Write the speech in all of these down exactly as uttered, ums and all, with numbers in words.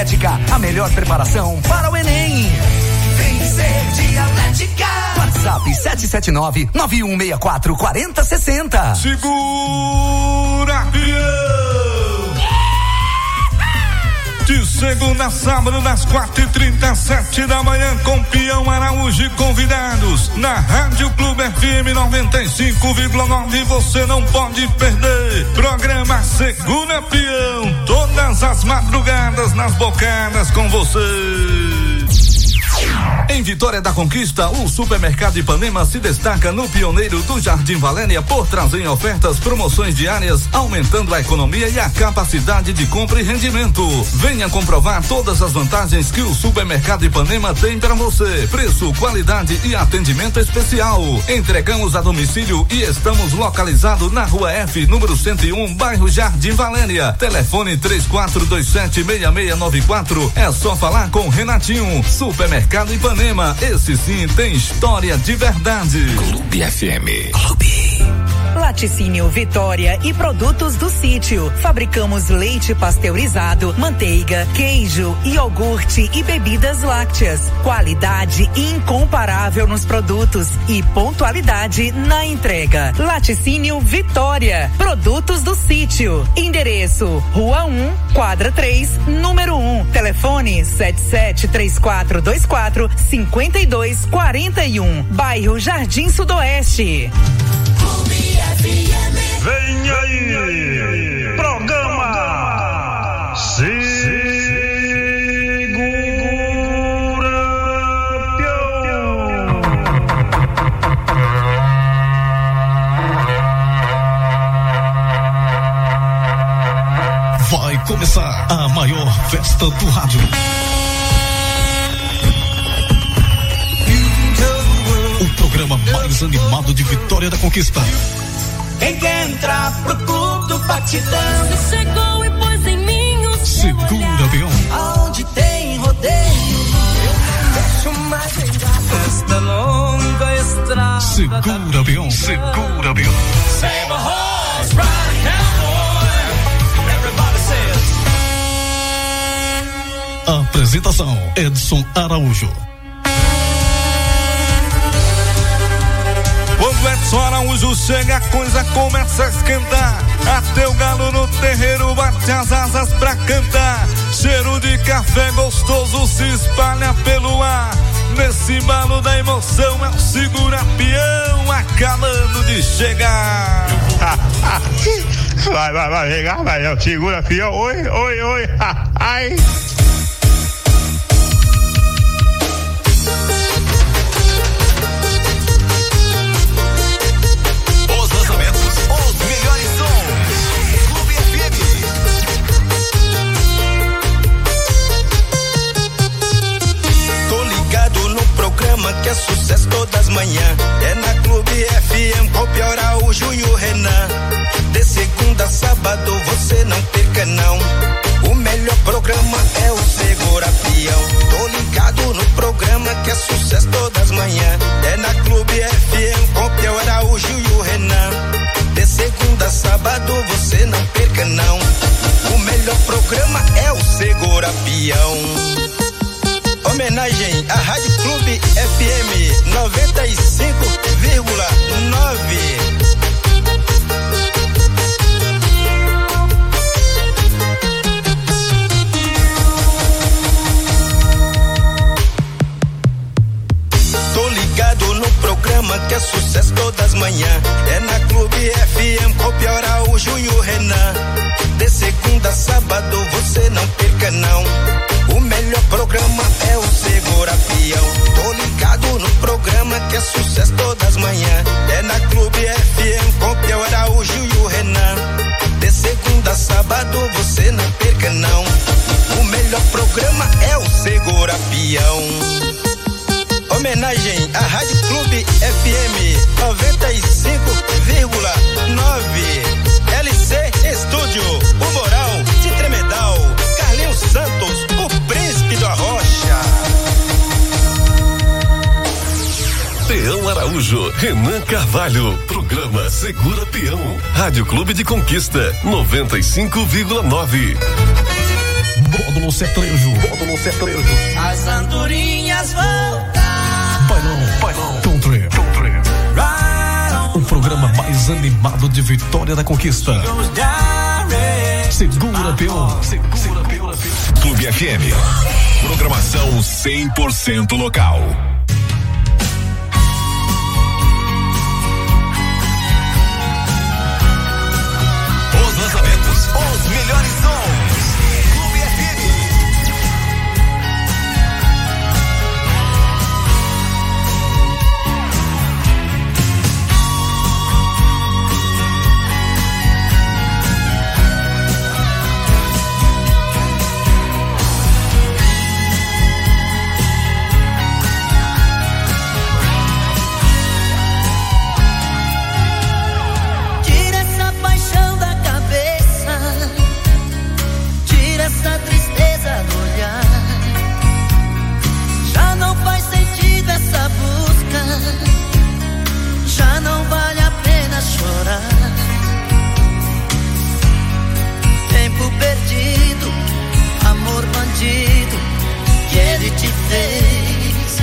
A melhor preparação para o Enem. Vem ser Dialética. WhatsApp sete sete nove, nove um seis quatro, quatro zero seis zero. Segura, fiel. De segunda a sábado, das quatro e trinta, sete da manhã, com Pião Araújo e convidados. Na Rádio Clube F M noventa e cinco vírgula nove, você não pode perder. Programa Segura Pião, todas as madrugadas nas bocadas com você. Em Vitória da Conquista, o Supermercado Ipanema se destaca no pioneiro do Jardim Valéria por trazer ofertas, promoções diárias, aumentando a economia e a capacidade de compra e rendimento. Venha comprovar todas as vantagens que o Supermercado Ipanema tem para você. Preço, qualidade e atendimento especial. Entregamos a domicílio e estamos localizados na Rua F, número cento e um, bairro Jardim Valéria. Telefone três quatro dois sete, seis seis nove quatro. É só falar com Renatinho. Supermercado Ipanema, esse sim tem história de verdade. Clube F M. Clube. Laticínio Vitória e produtos do sítio. Fabricamos leite pasteurizado, manteiga, queijo, iogurte e bebidas lácteas. Qualidade incomparável nos produtos e pontualidade na entrega. Laticínio Vitória. Produtos do sítio. Endereço: Rua um, quadra três, número um. Telefone sete sete três quatro dois quatro, cinco dois quatro um. Bairro Jardim Sudoeste. Vem aí, programa Segura Pião. Vai começar a maior festa do rádio. O programa mais animado de Vitória da Conquista. Quem quer entrar pro clube do batidão? Você chegou e pôs em mim o seu Segura, Pião. Aonde tem rodeio, deixa mais esta longa estrada. Segura, Pião. Segura, Pião. Save a horse, ride cowboy. Everybody says. Apresentação: Edson Araújo. Quando Edson Araújo chega, a coisa começa a esquentar. Até o galo no terreiro bate as asas pra cantar. Cheiro de café gostoso se espalha pelo ar. Nesse embalo da emoção é o Segura Pião acabando de chegar. Vai, vai, vai, chegar, vai, é o Segura Pião. Oi, oi, oi, ai. Que é sucesso todas as manhãs. É na Clube F M com o Pião Araújo e o Renan. De segunda a sábado você não perca não. O melhor programa é o Segura Pião. Tô ligado no programa que é sucesso todas as manhãs. É na Clube F M com o Pião Araújo e o Renan. De segunda a sábado você não perca não. O melhor programa é o Segura Pião. Homenagem à Rádio Clube F M noventa e cinco vírgula nove. Tô ligado no programa que é sucesso todas as manhãs. É na Clube F M com o Pião Araújo e o Renan. De segunda a sábado você não perca não. O melhor programa é o Segura Pião. Tô ligado no programa que é sucesso todas as manhãs. É na Clube F M com o Pião Araújo e o Renan. De segunda a sábado você não perca não. O melhor programa é o Segura Pião. Homenagem à Rádio Clube F M noventa e cinco vírgula nove. L C Estúdio, o Moral de Tremedal. Carlinhos Santos, o príncipe da Rocha. Pião Araújo, Renan Carvalho. Programa Segura Pião. Rádio Clube de Conquista, noventa e cinco vírgula nove. Módulo Módulo Sertanejo. Módulo Sertanejo. As andorinhas voltam. Bailão, bailão. Country, country. O programa mais animado de Vitória da Conquista. Segura, peão. Segura, peão. Clube F M. Programação cem por cento local. Os lançamentos, os melhores sons. Clube F M. Essa tristeza no olhar, já não faz sentido essa busca, já não vale a pena chorar. Tempo perdido, amor bandido, que ele te fez.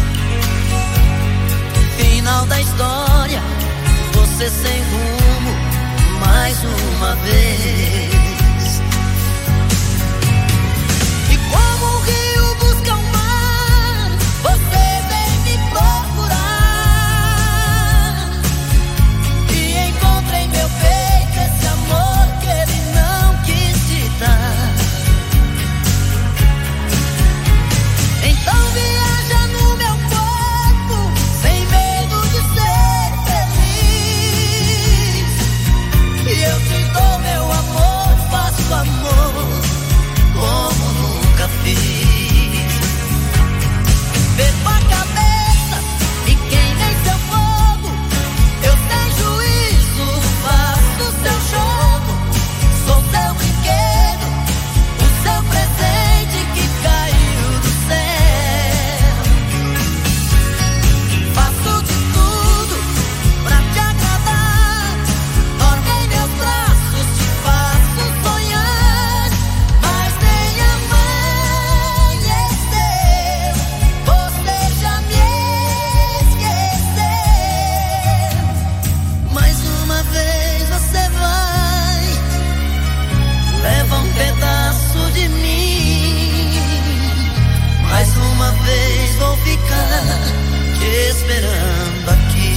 Final da história, você sem rumo, mais uma vez. Como um rio busca o mar, você vem me procurar. E encontra em meu peito esse amor que ele não quis te dar. Então viaja no meu corpo, sem medo de ser feliz. E eu te dou meu amor, faço amor como nunca fiz. Perco a cabeça e queimei seu fogo. Eu sem juízo faço seu jogo. Sou seu brinquedo, o seu presente que caiu do céu. Faço de tudo pra te agradar. Dorme em meus braços, te faço sonhar. Mas nem amanheceu, você já me esqueceu. Mais uma vez você vai, leva um pedaço de mim. Mais uma vez vou ficar te esperando aqui.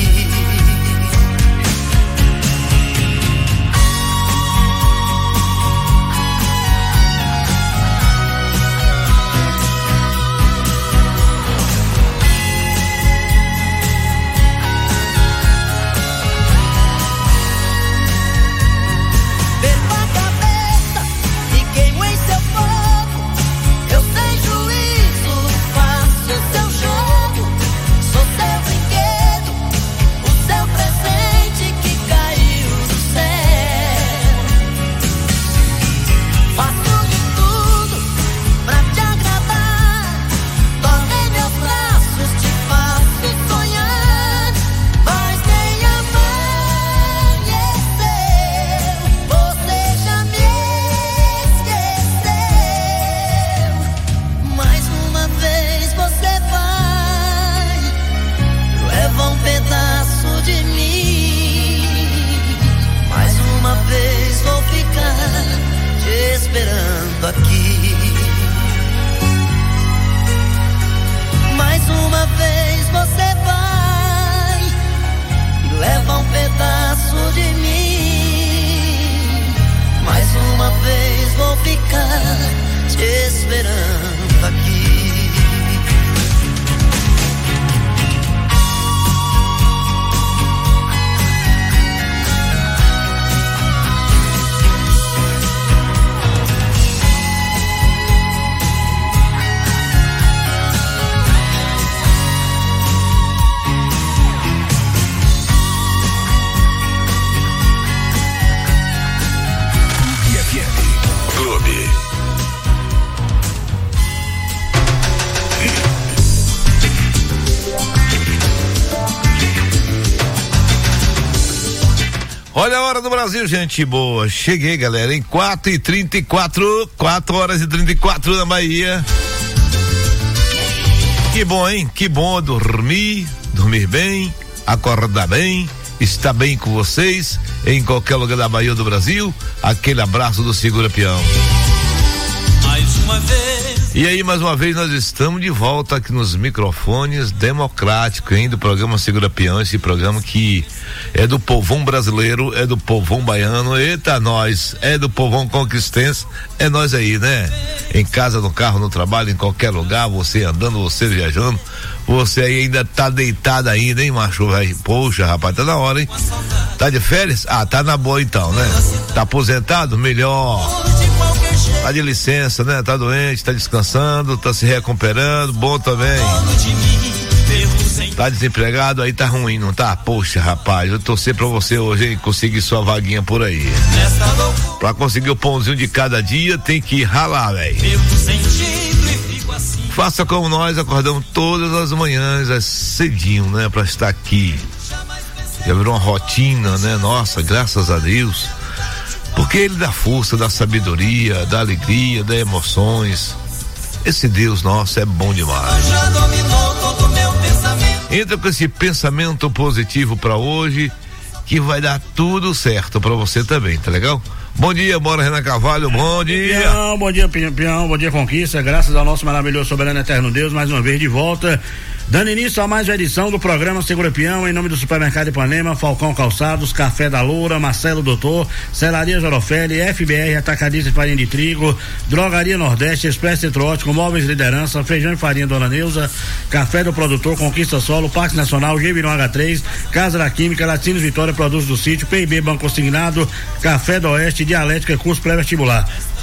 Perco a cabeça e queimo em seu fogo. Eu sem juízo faço seu jogo. Sou seu brinquedo, o seu presente que caiu do céu. Faço de tudo pra te agradar. Dorme em meus braços, te faço sonhar. Mas nem amanheceu, você já me esqueceu. Mais uma vez você vai, leva um pedaço de mim. Mais uma vez vou ficar te esperando aqui. Mais uma vez você vai e leva um pedaço de mim. Mais uma vez vou ficar te esperando aqui. Clube. Olha a hora do Brasil, gente boa. Cheguei, galera, em quatro e trinta e quatro, quatro horas e trinta e quatro na Bahia. Que bom, hein? Que bom dormir, dormir bem, acordar bem, estar bem com vocês em qualquer lugar da Bahia ou do Brasil. Aquele abraço do Segura Peão. Mais uma vez. E aí, mais uma vez, nós estamos de volta aqui nos microfones democráticos, hein, do programa Segura Peão, esse programa que é do povão brasileiro, é do povão baiano, eita nós, é do povão conquistense, é nós aí, né? Em casa, no carro, no trabalho, em qualquer lugar, você andando, você viajando, você aí ainda tá deitado ainda, hein, macho? Poxa, rapaz, tá na hora, hein? Tá de férias? Ah, tá na boa então, né? Tá aposentado? Melhor. Tá de licença, né? Tá doente, tá descansando, tá se recuperando, bom também. Tá desempregado, aí tá ruim, não tá? Poxa, rapaz, eu torcer pra você hoje, hein? Conseguir sua vaguinha por aí. Pra conseguir o pãozinho de cada dia, tem que ralar, velho. Faça como nós, acordamos todas as manhãs, é cedinho, né? Pra estar aqui. Já virou uma rotina, né? Nossa, graças a Deus. Porque ele dá força, dá sabedoria, dá alegria, dá emoções. Esse Deus nosso é bom demais. Entra com esse pensamento positivo pra hoje, que vai dar tudo certo pra você também, tá legal? Bom dia, bora Renan Carvalho, bom dia. Pião, bom dia, Pião, bom dia, Conquista, graças ao nosso maravilhoso soberano eterno Deus, mais uma vez de volta, dando início a mais uma edição do programa Segura Peão, em nome do Supermercado Ipanema, Falcão Calçados, Café da Loura, Marcelo Doutor, Celaria Jorofelli, F B R, Atacadista de Farinha de Trigo, Drogaria Nordeste, Expresso Centro-Ótico, Móveis Liderança, Feijão e Farinha Dona Neuza, Café do Produtor, Conquista Solo, Parque Nacional, Gevirão H três, Casa da Química, Latinos Vitória, Produtos do Sítio, P I B Banco Consignado, Café do Oeste, Dialética, curso pré-vestibular.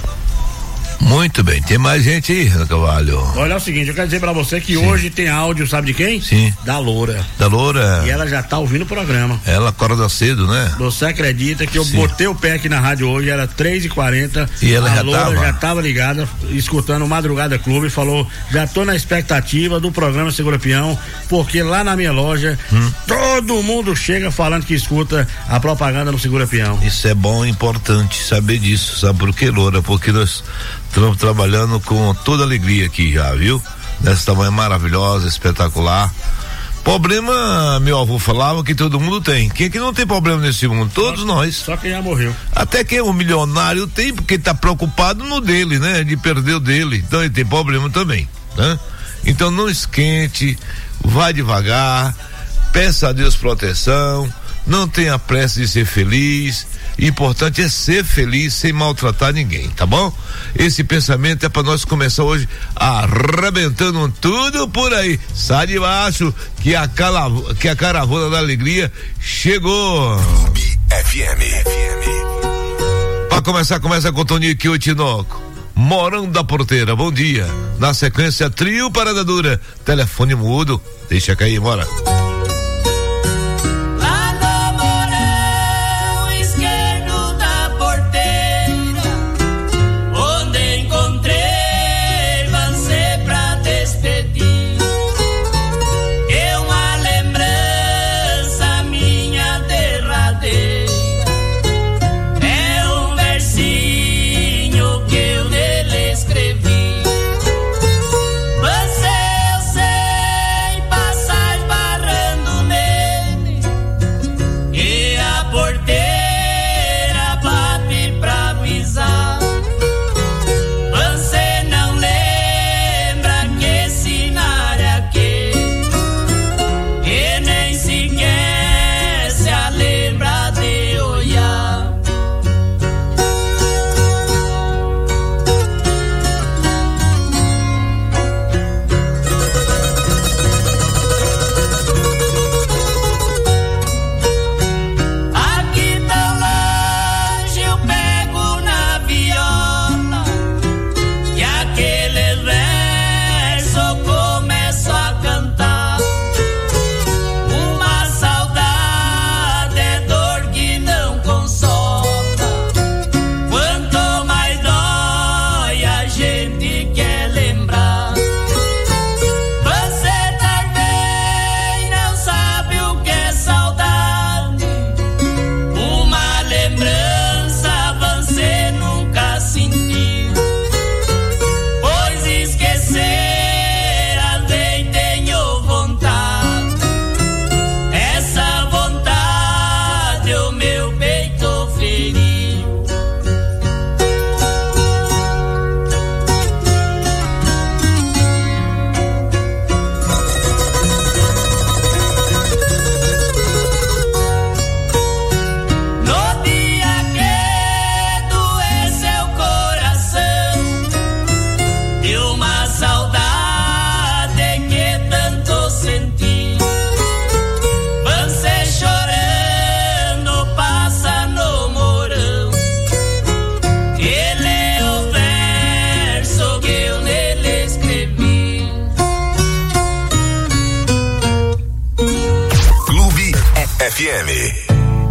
Muito bem, tem mais gente aí, Renan Carvalho. Olha, é o seguinte, eu quero dizer pra você que Sim. hoje tem áudio, sabe de quem? Sim. Da Loura. Da Loura. E ela já tá ouvindo o programa. Ela acorda cedo, né? Você acredita que eu Sim. botei o pé aqui na rádio hoje, era três e quarenta. E ela a já Loura tava? já tava ligada, escutando o Madrugada Clube, falou, já tô na expectativa do programa Segura Peão, porque lá na minha loja, hum. todo mundo chega falando que escuta a propaganda no Segura Peão. Isso é bom e importante saber disso, sabe por quê, Loura? Porque nós estamos trabalhando com toda alegria aqui já, viu? Nessa tamanho maravilhosa, espetacular. Problema, meu avô falava que todo mundo tem. Quem é que não tem problema nesse mundo? Todos só, nós. Só quem já morreu. Até quem é um milionário tem, porque ele tá preocupado no dele, né? De perder o dele. Então ele tem problema também, né? Então não esquente, vai devagar, peça a Deus proteção, não tenha pressa de ser feliz. Importante é ser feliz sem maltratar ninguém, tá bom? Esse pensamento é para nós começar hoje arrebentando tudo por aí. Sai de baixo que a, cala, que a caravana da alegria chegou. Clube F M. Para começar, começa com o Tonico e o Tinoco. Morão da Porteira, bom dia. Na sequência, Trio Parada Dura. Telefone mudo. Deixa cair, bora. Você eu sei passar barra F M.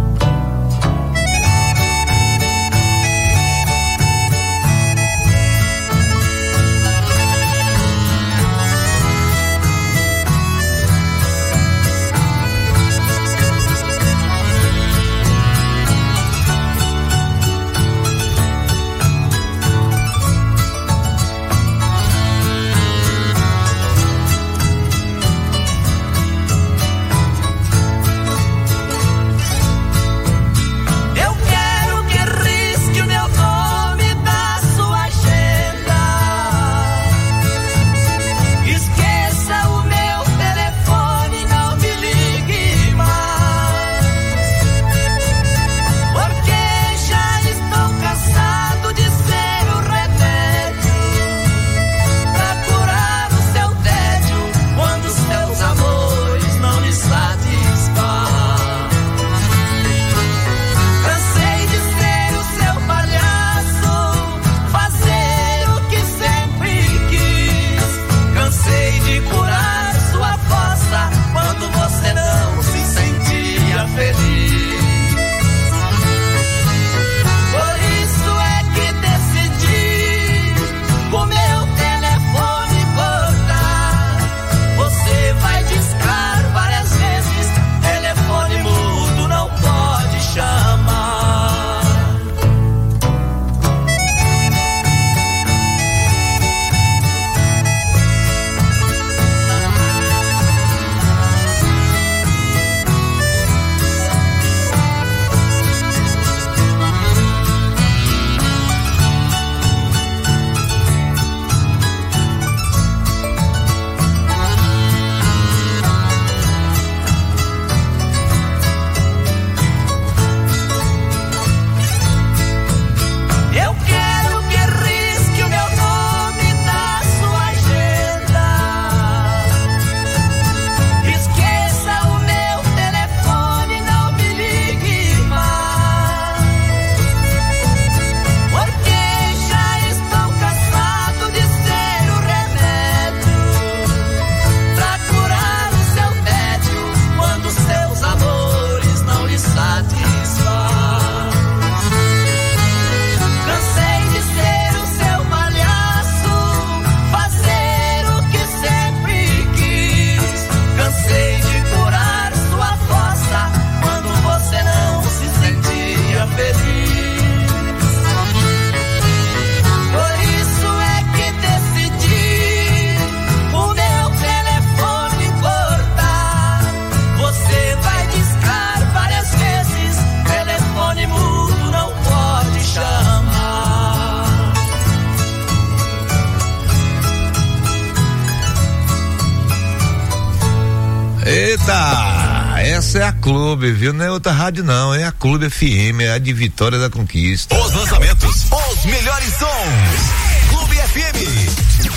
Eita, essa é a Clube, viu? Não é outra rádio não, é a Clube F M, é a de Vitória da Conquista. Os lançamentos, os melhores sons. Clube F M.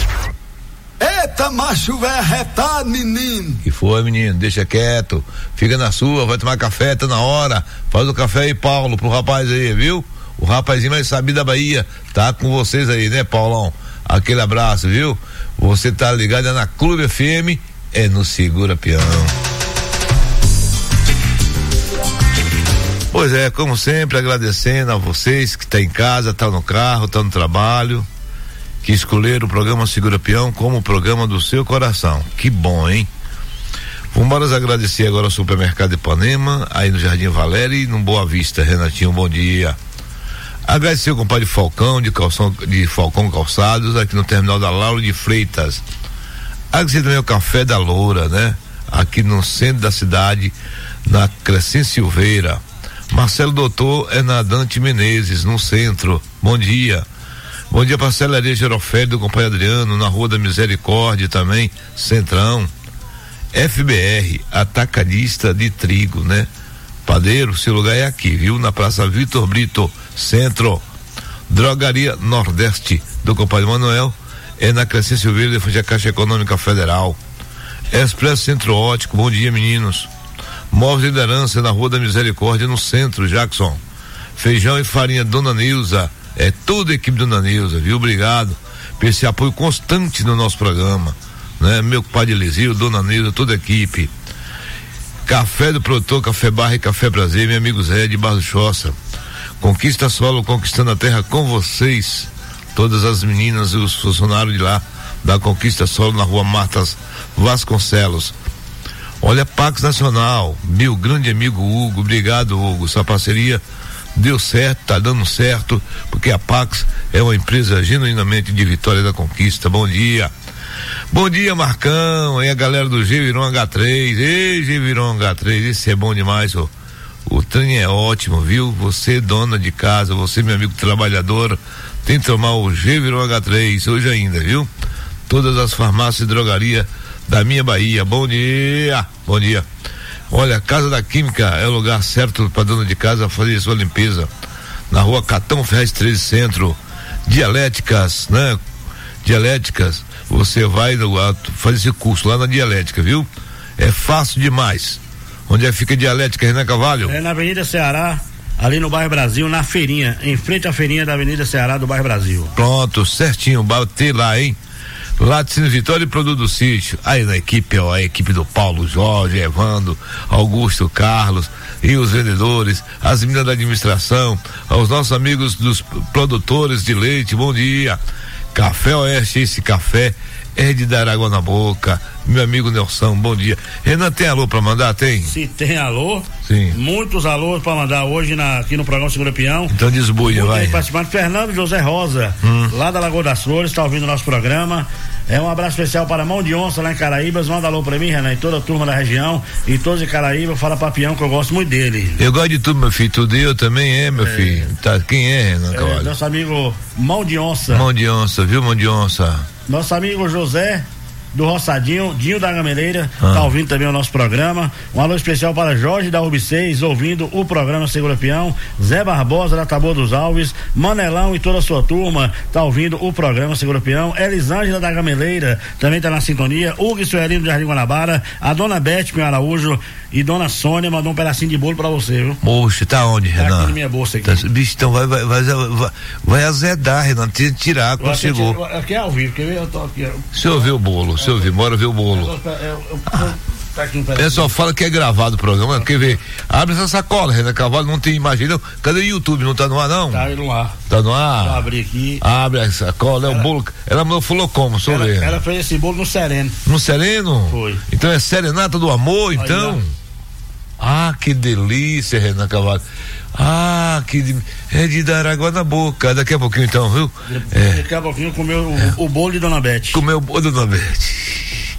Eita, macho velho arretado, menino. Que foi, menino? Deixa quieto. Fica na sua, vai tomar café, tá na hora. Faz o café aí, Paulo, pro rapaz aí, viu? O rapazinho mais sabido da Bahia tá com vocês aí, né, Paulão? Aquele abraço, viu? Você tá ligado é na Clube F M, é no Segura Peão. Pois é, como sempre, agradecendo a vocês que tá em casa, tá no carro, tá no trabalho, que escolheram o programa Segura Peão como o programa do seu coração. Que bom, hein? Vamos agradecer agora ao Supermercado Ipanema, aí no Jardim Valéria e no Boa Vista. Renatinho, bom dia. Agradecer ao compadre Falcão, de, calção, de Falcão Calçados, aqui no terminal da Lauro de Freitas. Agradecer também ao Café da Loura, né? Aqui no centro da cidade, na Crescente Silveira. Marcelo Doutor é na Dante Menezes, no centro. Bom dia. Bom dia para a Celaria Gerofé do compadre Adriano, na Rua da Misericórdia também, Centrão. F B R, atacadista de trigo, né? Padeiro, seu lugar é aqui, viu? Na Praça Vitor Brito, Centro. Drogaria Nordeste do compadre Manuel é na Crescente Silveira, de frente à Caixa Econômica Federal. Expresso Centro Ótico, bom dia, meninos. Móveis de Liderança na Rua da Misericórdia, no centro, Jackson. Feijão e farinha Dona Nilza, é toda a equipe Dona Nilza, viu? Obrigado por esse apoio constante no nosso programa, né? Meu compadre Elisio, Dona Nilza, toda a equipe. Café do produtor, Café Barra e Café Prazer, meu amigo Zé de Barro Choça. Conquista Solo, conquistando a terra com vocês. Todas as meninas e os funcionários de lá, da Conquista Solo, na rua Martas Vasconcelos. Olha, Pax Nacional, meu grande amigo Hugo, obrigado, Hugo. Sua parceria deu certo, tá dando certo, porque a Pax é uma empresa genuinamente de Vitória da Conquista. Bom dia. Bom dia, Marcão, e a galera do Geviron agá três. Ei, Geviron agá três, esse é bom demais, ó. O trem é ótimo, viu? Você, dona de casa, você, meu amigo trabalhador, tem que tomar o Geviron agá três hoje ainda, viu? Todas as farmácias e drogaria da minha Bahia. Bom dia, bom dia. Olha, Casa da Química é o lugar certo para dona de casa fazer sua limpeza. Na rua Catão Ferraz treze Centro. Dialéticas, né? Dialéticas, você vai fazer esse curso lá na Dialética, viu? É fácil demais. Onde é que fica a Dialética, Renan Carvalho? É na Avenida Ceará, ali no bairro Brasil, na feirinha, em frente à feirinha da Avenida Ceará do bairro Brasil. Pronto, certinho, bater lá, hein? Laticínio Vitória e Produto do Sítio. Aí na equipe, ó, a equipe do Paulo Jorge, Evandro, Augusto Carlos e os vendedores, as meninas da administração, aos nossos amigos dos produtores de leite, bom dia. Café Oeste, esse café é de dar água na boca. Meu amigo Nelson, bom dia. Renan, tem alô pra mandar? Tem? Se tem alô, sim. Muitos alôs pra mandar hoje na, aqui no programa Segura Peão. Então desbuia, vai. Participando, Fernando José Rosa, hum. lá da Lagoa das Flores, tá ouvindo o nosso programa. É um abraço especial para Mão de Onça lá em Caraíbas. Manda alô pra mim, Renan, e toda a turma da região, e todos de Caraíba. Fala pra Peão que eu gosto muito dele. Eu gosto de tudo, meu filho. Tudo eu também é, meu é. filho. Tá, quem é, Renan Carvalho? É, nosso amigo Mão de Onça. Mão de Onça, viu, Mão de Onça? Nosso amigo José do Roçadinho, Dinho da Gameleira, ah. tá ouvindo também o nosso programa. Um alô especial para Jorge da Rubi seis, ouvindo o programa Segura Peão. Zé Barbosa da Taboa dos Alves, Manelão e toda a sua turma, tá ouvindo o programa Segura Peão. Elisângela da Gameleira também tá na sintonia. Hugo e Suelino do Jardim Guanabara, a dona Beth Pinho Araújo e dona Sônia mandou um pedacinho de bolo pra você, viu? Poxa, tá onde, tá Renan? Aqui na minha bolsa aqui. Tá, bicho, então vai, vai, vai, vai, vai azedar, Renan, tirar quando chegou. Tira, aqui é ao vivo, quer ver? Eu tô aqui. O senhor viu o bolo, o senhor viu, bora ver o bolo. Eu, eu, eu, eu, tá aqui um pessoal fala que é gravado o programa, quer ver? Abre essa sacola, Renan Carvalho, não tem imagem, não. Cadê o YouTube? Não tá no ar, não? Tá no ar. Tá no ar? Vou abrir aqui. Abre a sacola, é o bolo. Ela me falou como, só ver. Ela fez esse bolo no Sereno. No Sereno? Foi. Então é Serenata do Amor, então? Aí, ah, que delícia, Renan Carvalho. Ah, que de, é de dar água na boca. Daqui a pouquinho então, viu? É. Daqui a pouquinho comeu o, é. o bolo de Dona Beth. Comeu o bolo de Dona Beth.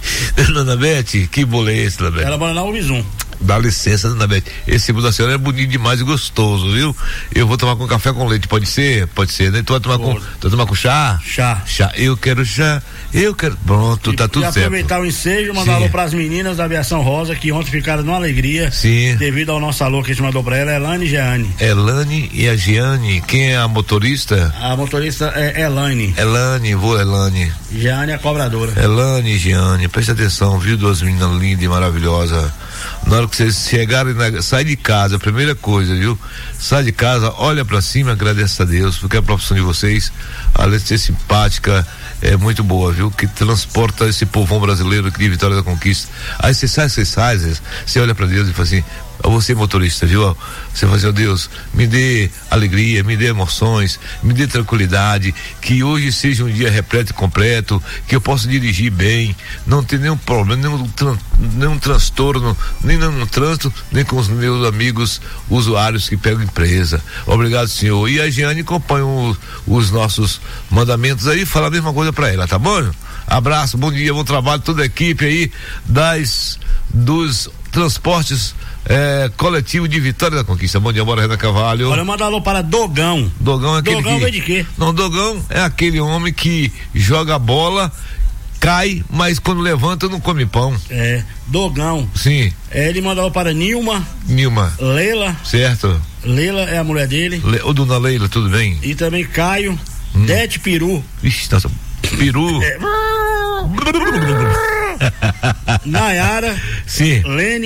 Dona Beth, que bolo é esse, Dona Beth? Ela mora na Ubizum. Dá licença, Dona Beth. Esse bolo da senhora é bonito demais e gostoso, viu? Eu vou tomar com café com leite, pode ser? Pode ser, né? Tu vai tomar com, tu vai tomar com chá? Chá. Chá. Eu quero chá, eu quero. Pronto, e, tá tudo e certo. E aproveitar o ensejo, mandar alô pras meninas da Aviação Rosa, que ontem ficaram numa alegria. Sim. Devido ao nosso alô que a gente mandou pra ela, Elane e Jeane. Elane e a Jeane. Quem é a motorista? A motorista é Elane. Elane, vou Elane. Jeane, a cobradora. Elane e Jeane, presta atenção, viu? Duas meninas lindas e maravilhosas. Na hora que vocês chegarem, na, sai de casa, a primeira coisa, viu? Sai de casa, olha pra cima, agradece a Deus, porque a profissão de vocês, além de ser simpática, é muito boa, viu? Que transporta esse povão brasileiro aqui de Vitória da Conquista. Aí você sai, você sai, você olha pra Deus e fala assim, você motorista, viu? Você fala assim, oh Deus, me dê alegria, me dê emoções, me dê tranquilidade, que hoje seja um dia repleto e completo, que eu possa dirigir bem, não ter nenhum problema, nenhum, tran, nenhum transtorno, nem no trânsito, nem com os meus amigos usuários que pegam empresa. Obrigado, senhor. E a Giane acompanha os, os nossos mandamentos aí, fala a mesma coisa pra ela, tá bom? Abraço, bom dia, bom trabalho, toda a equipe aí das, dos transportes É, coletivo de Vitória da Conquista. Bom dia, bora, Renan Carvalho. Olha, manda alô para Dogão. Dogão é aquele Dogão que... vem de quê? Não, Dogão é aquele homem que joga a bola, cai, mas quando levanta não come pão. É, Dogão. Sim. É, ele manda alô para Nilma. Nilma. Leila. Certo. Leila é a mulher dele. Le... Ô, dona Leila, tudo bem? E também Caio. Hum. Dete Peru. Ixi, nossa, Peru. É. Nayara. Sim. Lene. Ah.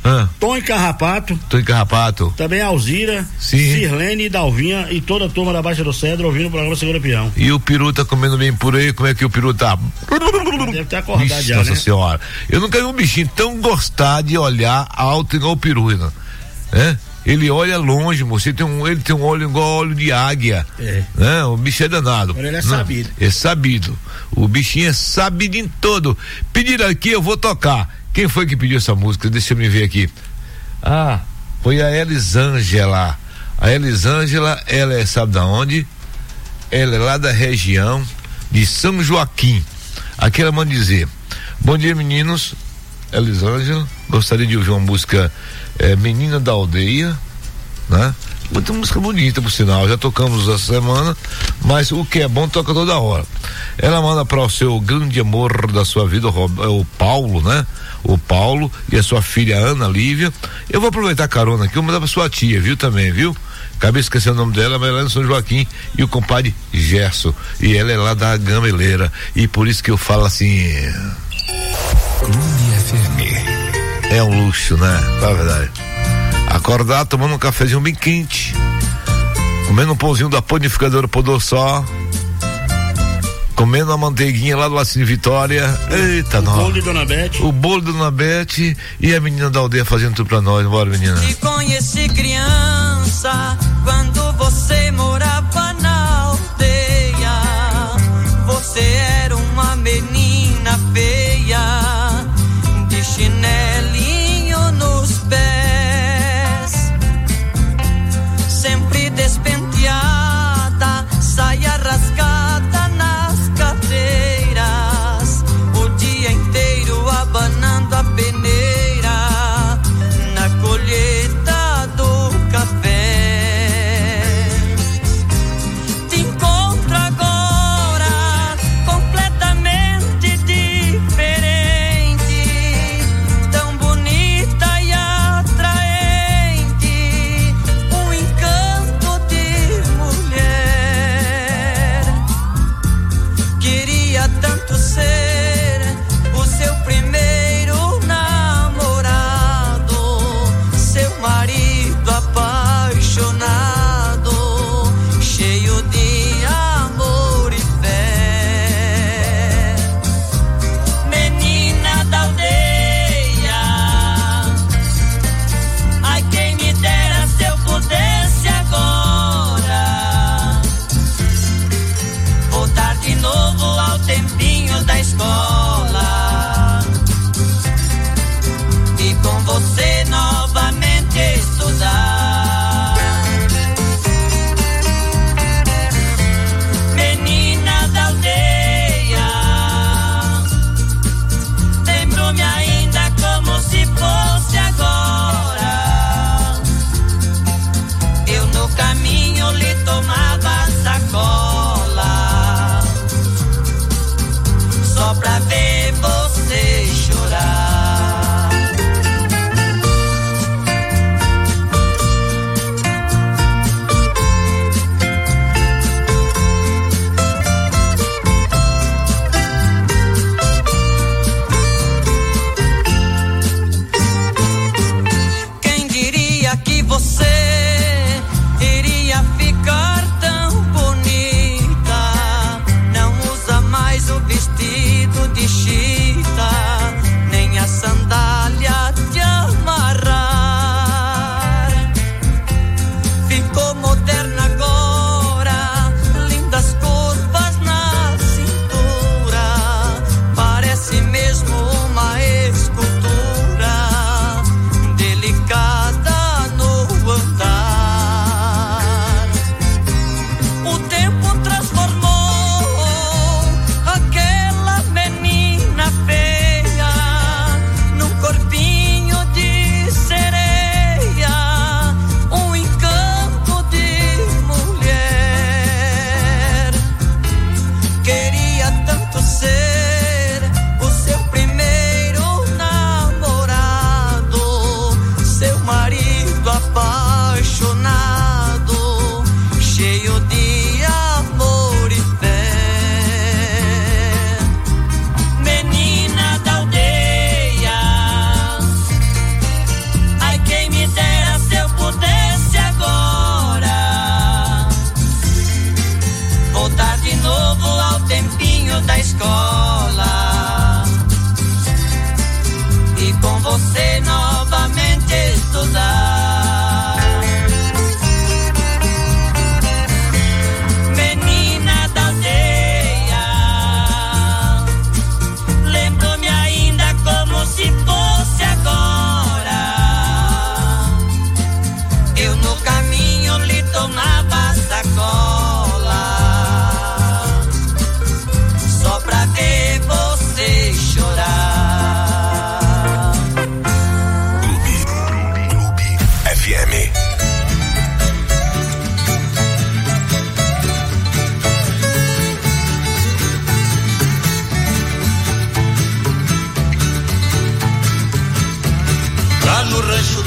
Ah. Tom e Carrapato. Tom e Carrapato. Também Alzira, Sim. Sirlene, Dalvinha e toda a turma da Baixa do Cedro ouvindo o programa Segura Peão. E o Peru tá comendo bem por aí, como é que o Peru tá? Deve ter acordado. Vixe, já, nossa né? senhora. Eu nunca vi um bichinho tão gostar de olhar alto igual o Peru, né? É? Ele olha longe, moço. Ele tem um, ele tem um olho igual olho de águia. É. Né? O bicho é danado. Mas ele é sabido. Não, é sabido. O bichinho é sabido em todo. Pediram aqui, eu vou tocar. Quem foi que pediu essa música? Deixa eu me ver aqui. Ah, foi a Elisângela. A Elisângela, ela é, sabe da onde? Ela é lá da região de São Joaquim. Aqui ela manda dizer: bom dia, meninos. Elisângela, gostaria de ouvir uma música é, Menina da Aldeia, né? Muita música bonita, por sinal, já tocamos essa semana, mas o que é bom toca toda hora. Ela manda para o seu grande amor da sua vida, o, o Paulo, né? O Paulo e a sua filha Ana Lívia. Eu vou aproveitar a carona aqui, eu vou mandar pra sua tia, viu, também, viu? Acabei esquecendo o nome dela, mas ela é de São Joaquim, e o compadre Gerson, e ela é lá da Gameleira, e por isso que eu falo assim, Clube F M. É um luxo, né? É verdade. Acordar tomando um cafezinho bem quente, comendo um pãozinho da panificadora Podor Só, comendo a manteiguinha lá do Lacinho Vitória. Eita, nós. O bolo de Dona Bete. O bolo de Dona Bete e a menina da aldeia fazendo tudo pra nós. Bora, menina. Te conheci criança quando você morava na aldeia. Você era uma menina feia, de chinelinho nos pés, sempre despenteada, saia rasgada nas cadeiras, o dia inteiro abanando a peneira na colheita do café. Te encontro agora completamente diferente,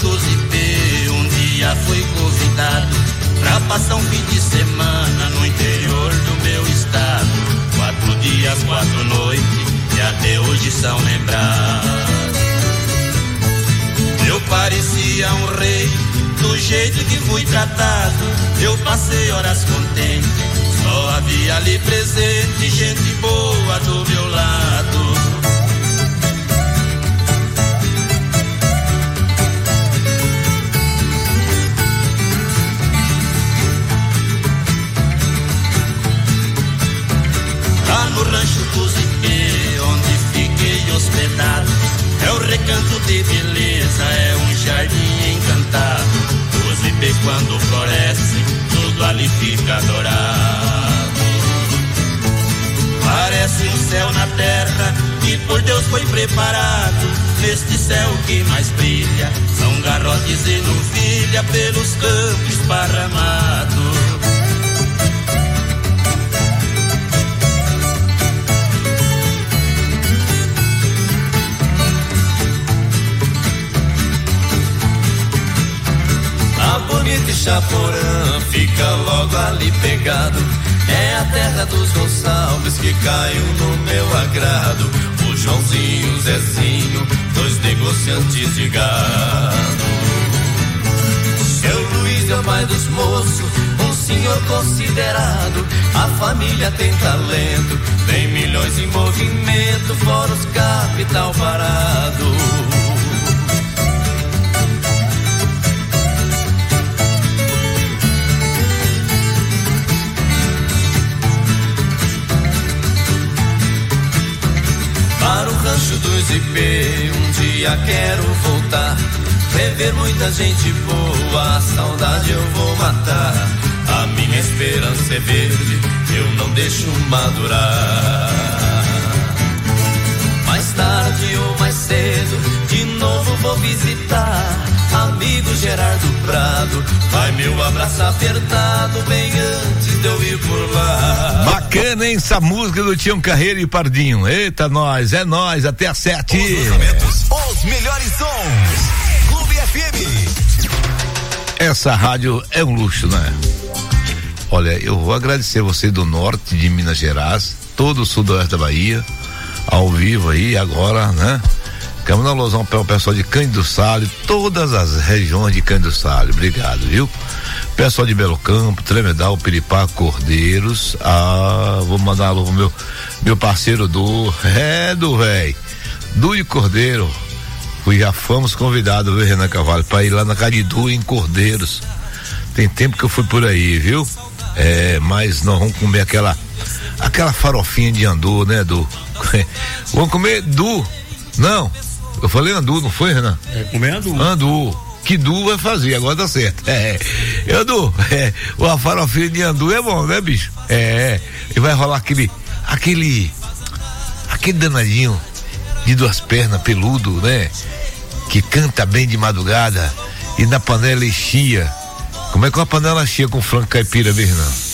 dos I P um dia fui convidado pra passar um fim de semana no interior do meu estado. Quatro dias, quatro noites, e até hoje são lembrados. Eu parecia um rei, do jeito que fui tratado. Eu passei horas contente, só havia ali presente gente boa do meu lado. Lá no rancho do Zipê, onde fiquei hospedado, é o recanto de beleza, é um jardim encantado. O Zipê quando floresce, tudo ali fica dourado. Parece um céu na terra que por Deus foi preparado. Neste céu que mais brilha, são garrotes e novilha pelos campos esparramados. Bonito e Chaporã fica logo ali pegado. É a terra dos Gonçalves que caiu no meu agrado. O Joãozinho e o Zezinho, dois negociantes de gado. Seu Luiz é o pai dos moços, um senhor considerado. A família tem talento, tem milhões em movimento, fora os capital parado. Para o rancho dos I P um dia quero voltar, rever muita gente boa, a saudade eu vou matar. A minha esperança é verde, eu não deixo madurar. Mais tarde ou mais cedo, de novo vou visitar. Amigo Gerardo Prado, vai meu abraço apertado, bem antes de eu ir por lá. Bacana, hein? Essa música do Tião Carreiro e Pardinho. Eita, nós, é nós, até às sete. Os lançamentos, os melhores sons. Clube F M. Essa rádio é um luxo, né? Olha, eu vou agradecer você do norte de Minas Gerais, todo o sudoeste da Bahia, ao vivo aí, agora, né? Ficamos na alusão para o pessoal de Cândido do Sale, todas as regiões de Cândido do Sale, obrigado, viu? Pessoal de Belo Campo, Tremedal, Piripá, Cordeiros, ah, vou mandar alô pro meu, meu parceiro do, é do véi, Du de Cordeiro, fui, já fomos convidados, viu, Renan Cavalho, para ir lá na Caridu, em Cordeiros, tem tempo que eu fui por aí, viu? É, mas nós vamos comer aquela, aquela farofinha de andu, né, Du? Vamos comer Du, não, eu falei andu, não foi, Renan? É, comer andu. Andu. Que Du vai fazer, agora tá certo. É, andu, é, o farofinha de andu é bom, né, bicho? É, e vai rolar aquele, aquele, aquele danadinho de duas pernas, peludo, né? Que canta bem de madrugada e na panela enchia. Como é que uma panela cheia com frango caipira, mesmo, não?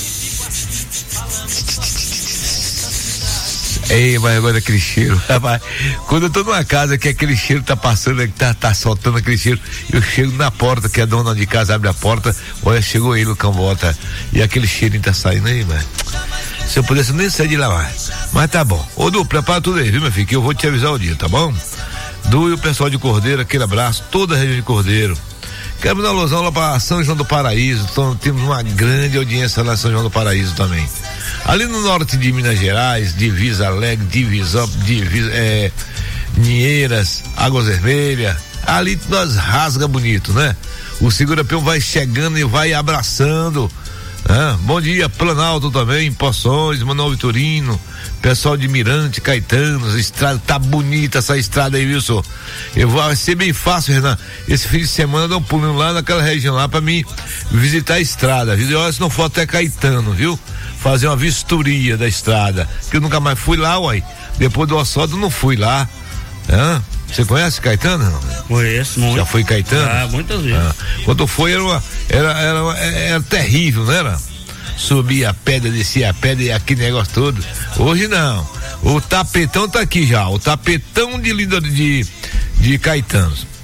Ei, mas agora aquele cheiro, rapaz, quando eu tô numa casa que aquele cheiro tá passando, que tá, tá soltando aquele cheiro, eu chego na porta, que a dona de casa abre a porta, olha, chegou ele, o cambota, e aquele cheirinho tá saindo aí, mas se eu pudesse eu nem sair de lá mais, mas tá bom. Ô Du, prepara tudo aí, viu, meu filho, que eu vou te avisar o dia, tá bom? Du e o pessoal de Cordeiro, aquele abraço, toda a região de Cordeiro. Quero mandar uma alusão lá para São João do Paraíso, então temos uma grande audiência lá em São João do Paraíso também. Ali no norte de Minas Gerais, Divisa Alegre, Divisa, Divisa, é, Ninheiras, Águas Vermelhas, ali nós rasga bonito, né? O segura-peão vai chegando e vai abraçando. Ah, bom dia, Planalto também, Poções, Manuel Vitorino, pessoal de Mirante, Caetano, estrada, tá bonita essa estrada aí, viu, senhor? Eu vou, vai ser bem fácil, Renan, esse fim de semana dá um pulinho lá naquela região lá pra mim visitar a estrada, viu? Olha, se não for até Caetano, viu? Fazer uma vistoria da estrada, que eu nunca mais fui lá, uai, depois do assalto eu não fui lá. Ah, você conhece Caetano? Conheço, muito. Já foi Caetano? Ah, muitas vezes. Ah, quando foi era, uma, era, era, era terrível, não era? Subia a pedra, descia a pedra e aquele negócio todo. Hoje não. O tapetão tá aqui já, o tapetão de líder de, de Caetano.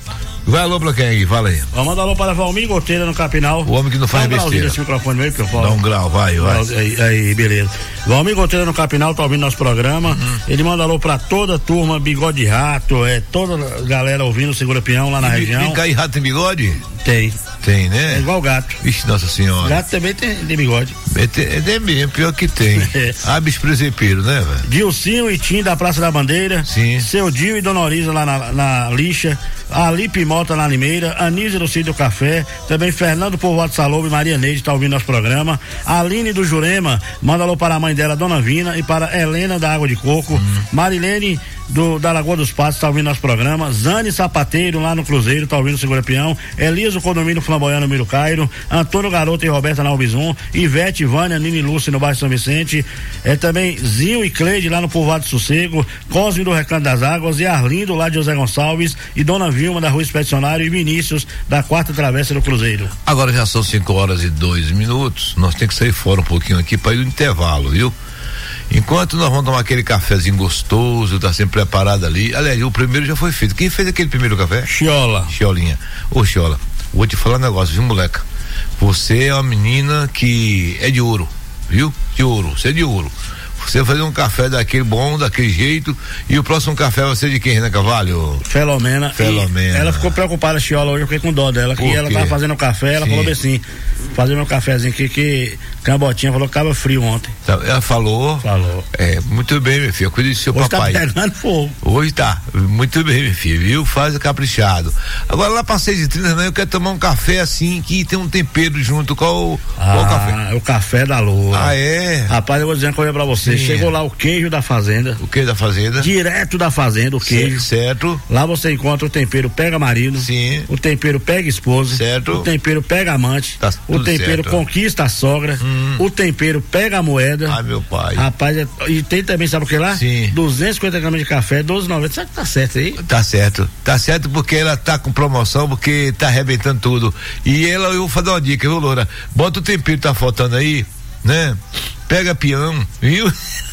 Vai alô pra quem aí? Fala aí. Vamos mandar alô para Valmir Goteira no Capinal. O homem que não faz Dá um besteira. Esse microfone meio que eu falo. Dá um grau, vai, vai. Aí, aí beleza. Valmir Goteira no Capinal tá ouvindo nosso programa. Uhum. Ele manda alô pra toda a turma, Bigode de Rato, é toda a galera ouvindo o Segura Peão lá na e, região. Tem cai rato tem bigode? Tem. Tem, né? É igual gato. Vixe, nossa senhora. Gato também tem, tem bigode. É, tem, é mesmo, pior que tem. É. Aves presepeiro, né, velho? Dilcinho e Tim da Praça da Bandeira. Sim. Seu Dio e Dona Orisa lá na, na Lixa. Alipe Mota na Limeira. Anísia do Cídio Café. Também Fernando Povoado Salomão e Maria Neide tá ouvindo nosso programa. Aline do Jurema, manda alô para a mãe dela, Dona Vina, e para Helena da Água de Coco. Hum. Marilene do, da Lagoa dos Passos tá ouvindo nosso programa. Zane Sapateiro lá no Cruzeiro tá ouvindo o Segura Peão. Elias do Condomínio Flamboyano Miro Cairo. Antônio Garoto e Roberta na Albizum. Ivete, Vânia, Nini Lúcia no bairro São Vicente. É também Zinho e Cleide lá no Povoado Sossego. Cosme do Recanto das Águas. E Arlindo lá de José Gonçalves. E Dona Vilma da Rua Expedicionário. E Vinícius da Quarta Travessa do Cruzeiro. Agora já são cinco horas e dois minutos. Nós temos que sair fora um pouquinho aqui para ir no intervalo, viu? Enquanto nós vamos tomar aquele cafezinho gostoso, tá sempre preparado ali. Aliás, o primeiro já foi feito. Quem fez aquele primeiro café? Chiola. Chiolinha. Ô, Chiola, vou te falar um negócio, viu, moleca? Você é uma menina que é de ouro, viu? De ouro, você é de ouro. Você fazer um café daquele bom, daquele jeito, e o próximo café vai ser de quem, né, Cavalho? Felomena. Felomena. Ela ficou preocupada, Chiola, hoje eu fiquei com dó dela, que ela tava fazendo o café, ela Sim. falou assim, fazer meu cafezinho aqui, que Cambotinha falou que tava frio ontem. Ela falou? Falou. É, muito bem, meu filho, cuide do seu hoje papai. Hoje tá pegando fogo. Hoje tá, muito bem, meu filho, viu? Faz caprichado. Agora lá pra seis e trinta, né, eu quero tomar um café assim, que tem um tempero junto, qual, ah, qual o café? o café da lua. Ah, é? Rapaz, eu vou dizer uma coisa pra você, Sim. chegou lá o queijo da fazenda. O queijo da fazenda? Direto da fazenda, o queijo. Certo. Lá você encontra o tempero pega marido. Sim. O tempero pega esposa. Certo. O tempero pega amante. Tá o tempero certo. conquista a sogra. Hum. O tempero pega a moeda. Ai, meu pai. Rapaz, é, e tem também, sabe o que lá? Sim. duzentos e cinquenta gramas de café, doze e noventa. Sabe que tá certo aí? Tá certo. Tá certo porque ela tá com promoção, porque tá arrebentando tudo. E ela, eu vou fazer uma dica, viu, Loura? Bota o tempero que tá faltando aí, né? Pega peão, viu?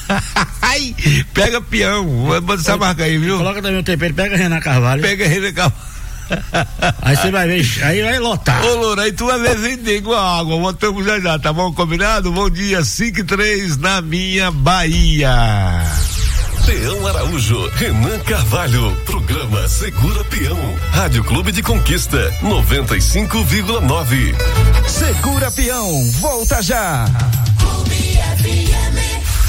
Ai, pega peão, bota essa marca aí, viu? Coloca também o tempero, pega Renan Carvalho. Pega Renan Carvalho. Aí você vai ver, aí vai lotar. Ô, Loura, aí tu vai ver vender com a água, voltamos já já, tá bom? Combinado? Bom dia, cinco e três na minha Bahia. Peão Araújo, Renan Carvalho, programa Segura Peão, Rádio Clube de Conquista, noventa e cinco vírgula nove. Segura Peão, volta já. Clube F M.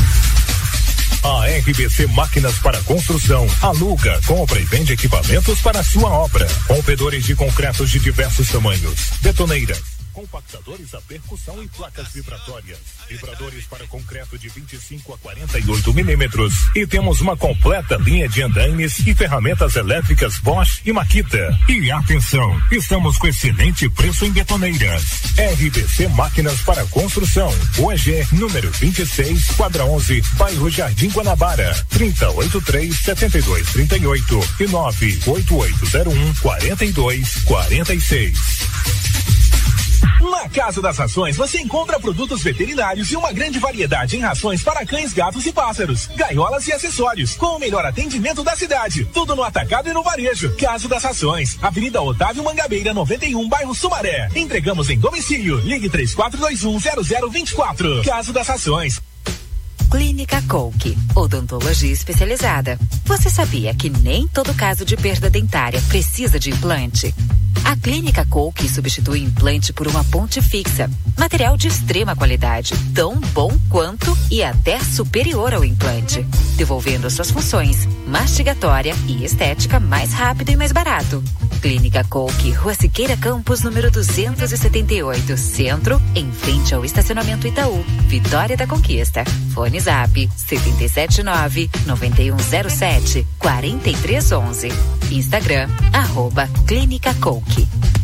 A R B C Máquinas para Construção aluga, compra e vende equipamentos para a sua obra. Rompedores de concretos de diversos tamanhos, betoneiras, compactadores a percussão e placas vibratórias, vibradores para concreto de vinte e cinco a quarenta e oito milímetros. E temos uma completa linha de andaimes e ferramentas elétricas Bosch e Makita. E atenção, estamos com excelente preço em betoneiras. R B C Máquinas para Construção, U E G número vinte e seis, quadra onze, bairro Jardim Guanabara, trinta, oitenta e três, setenta e dois, trinta e oito e nove oito oito zero um, quarenta e dois, quarenta e seis. Na Casa das Rações você encontra produtos veterinários e uma grande variedade em rações para cães, gatos e pássaros, gaiolas e acessórios, com o melhor atendimento da cidade. Tudo no atacado e no varejo. Casa das Rações, Avenida Otávio Mangabeira, noventa e um, bairro Sumaré. Entregamos em domicílio. Ligue três quatro dois um, zero zero dois quatro. Casa das Rações. Clínica Colk, odontologia especializada. Você sabia que nem todo caso de perda dentária precisa de implante? A Clínica Colk substitui implante por uma ponte fixa, material de extrema qualidade, tão bom quanto e até superior ao implante, devolvendo suas funções mastigatória e estética mais rápido e mais barato. Clínica Colk, Rua Siqueira Campos, número duzentos e setenta e oito, Centro, em frente ao estacionamento Itaú, Vitória da Conquista. Fone Zap sete sete nove, nove um zero sete, quatro três um um. Instagram, arroba Clínica Colk.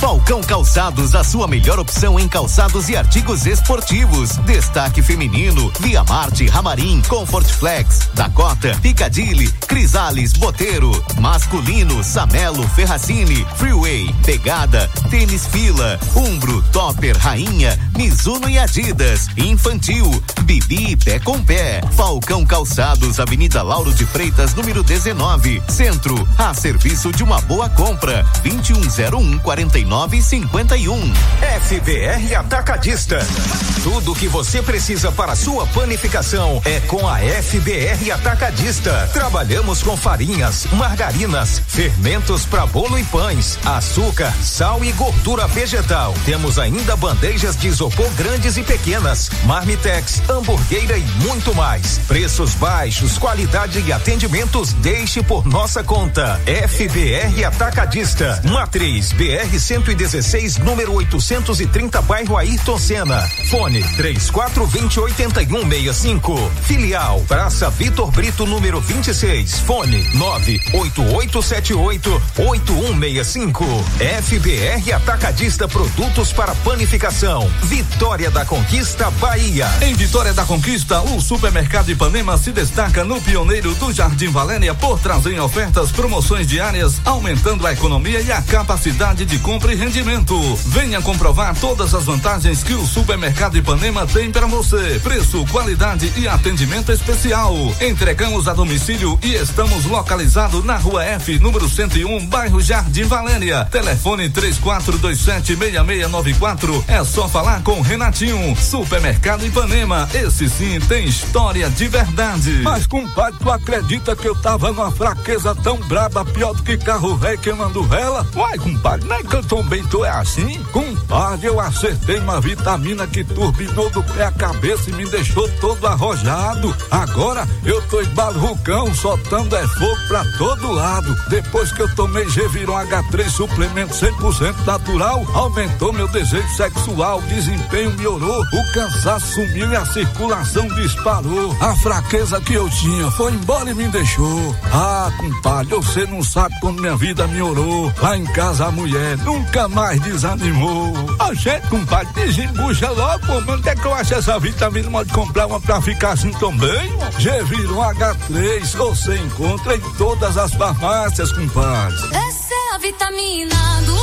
Falcão Calçados, a sua melhor opção em calçados e artigos esportivos. Destaque feminino, Via Marte, Ramarim, Comfort Flex, Dakota, Piccadilly, Crisales, Boteiro. Masculino, Samelo, Ferracini, Freeway, Pegada, Tênis Fila, Umbro, Topper, Rainha, Mizuno e Adidas. Infantil, Bibi, Pé com Pé. Falcão Calçados, Avenida Lauro de Freitas, número dezenove. Centro, a serviço de uma boa compra. vinte e um zero um, quarenta e nove, cinquenta e um. F B R Atacadista. Tudo o que você precisa para sua panificação é com a F B R Atacadista. Trabalhamos com farinhas, margarinas, fermentos para bolo e pães, açúcar, sal e gordura vegetal. Temos ainda bandejas de isopor grandes e pequenas, marmitex, hamburgueira e muito mais. Preços baixos, qualidade e atendimentos, deixe por nossa conta. F B R Atacadista. Matriz B R cento e dezesseis, número oitocentos e trinta, bairro Ayrton Senna. Fone três quatro dois zero, oito um seis cinco. Filial Praça Vitor Brito, número vinte e seis. Fone nove oito oito sete oito, oito um seis cinco. F B R Atacadista, produtos para panificação. Vitória da Conquista, Bahia. Em Vitória da Conquista, o Supermercado Ipanema se destaca no pioneiro do Jardim Valéria por trazer ofertas, promoções diárias, aumentando a economia e a capacidade de compra e rendimento. Venha comprovar todas as vantagens que o Supermercado Ipanema tem para você. Preço, qualidade e atendimento especial. Entregamos a domicílio e estamos localizados na Rua F, número cento e um, bairro Jardim Valéria. Telefone três quatro dois sete, seis seis nove quatro. É só falar com Renatinho. Supermercado Ipanema, esse sim tem história de verdade. Mas, compadre, tu acredita que eu tava numa fraqueza tão braba, pior do que carro velho queimando vela? Uai, compadre, nem que eu também tô é assim? Compadre, eu acertei uma vitamina que turbinou do pé à cabeça e me deixou todo arrojado. Agora eu tô embalucão, soltando é fogo pra todo lado. Depois que eu tomei Geviron H três, suplemento cem por cento natural, aumentou meu desejo sexual, o desempenho melhorou, o cansaço sumiu e a circulação disparou. A fraqueza que eu tinha foi embora e me deixou. Ah, compadre, você não sabe como minha vida melhorou. Lá em casa a mulher nunca mais desanimou. A gente, compadre, desembucha logo, pô, mas onde é que eu acho essa vitamina? Pode comprar uma pra ficar assim também? Geviron H três, você encontra em todas as farmácias, compadre. Essa é a vitamina do